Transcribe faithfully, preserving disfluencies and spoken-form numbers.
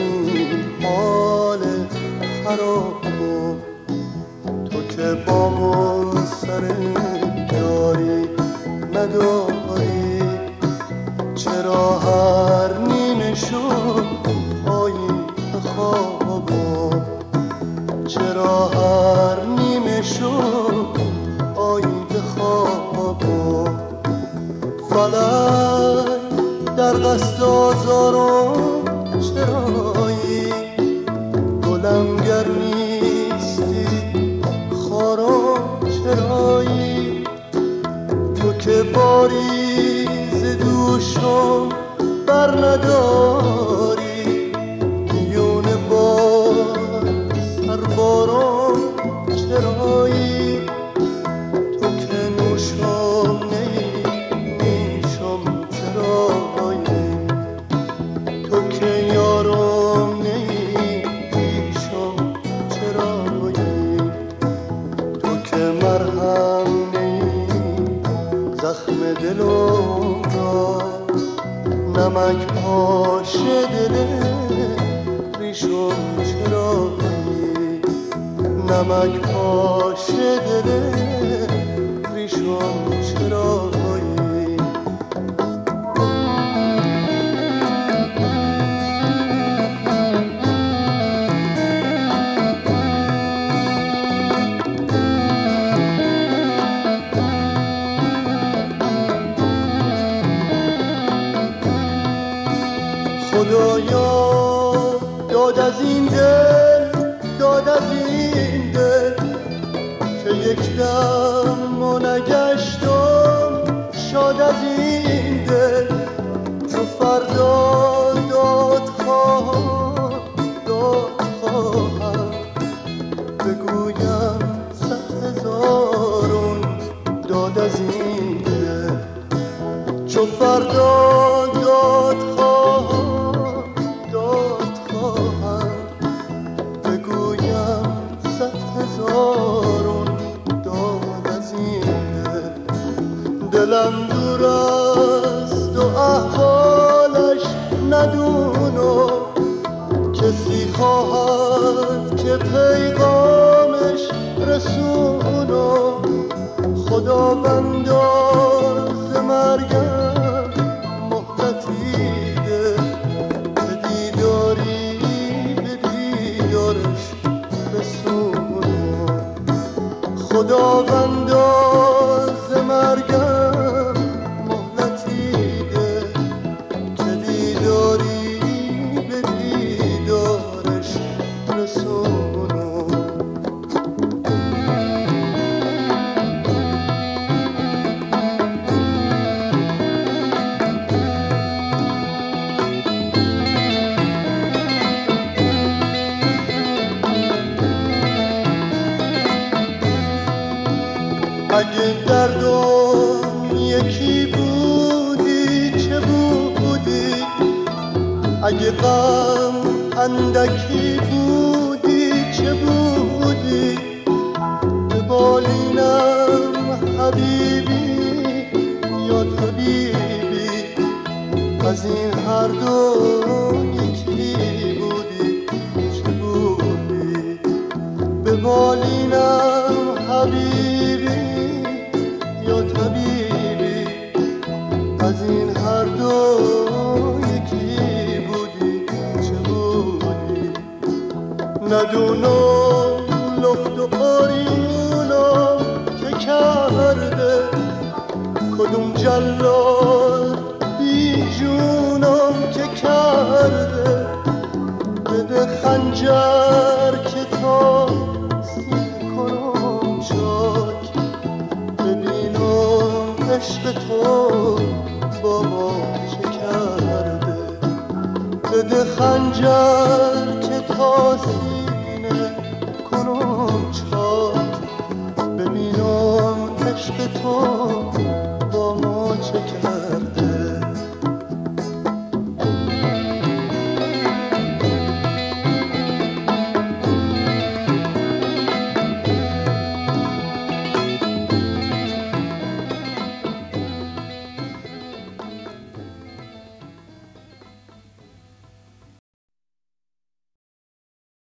این حال خراب تو که با من سر یاری نداری، چرا هر نیمه شب پایی به خوابم، چرا هر نیمه شب پایی به خوابم. فلک در قصد آزارم چرایی، گلم گر نیستی خارم چرایی، تو که باری ز دوشم بر نداری، میون بار سربارم چرایی، تو که نوشم نیشم چرایی، تو که یارم نیشم چرایی، تو که مرهم نی زخم دلم را، نمک پاش دل ریشم چرایی، نمک پاش دل ریشم چرایی. خدایا داد از این دل، داد از این دل که یک دم ما نگشتم شاد از این دل، چو فردا داد خواهم داد خواهم، بگویم صد هزارون داد از این دل، چو فردا داد خواهم داد خواهم، بگویم صد هزارون داد از این دل. دلم دور است و احوالش ندونم، کسی خواهد که پیغامش رسونم، خدا بنداز مرگم مهلتی ده، که دیداری به دیدارش رسونم، خدا بنداز مرگم مهلتی ده، که دیداری به دیدارش رسونم. اگه دردم یکی بودی چه بودی، اگه غم اندکی بودی چه بودی، به بالینم حبیبی یا طبیبی، از این هر دو یکی بودی چه بودی، به بالینم حبیبی یا طبیبی، از این هر دو یکی بودی چه بودی. ندونم لخت و قاریونم که کرده، کدوم جلاد بی جونم که کرده، بده خنجر که تا سینه کنم چاک، ببینم عشق تو با ما چه کرده، بده خنجر که تا سینه کنم چاک، ببینم عشق تو با ما چه کرده.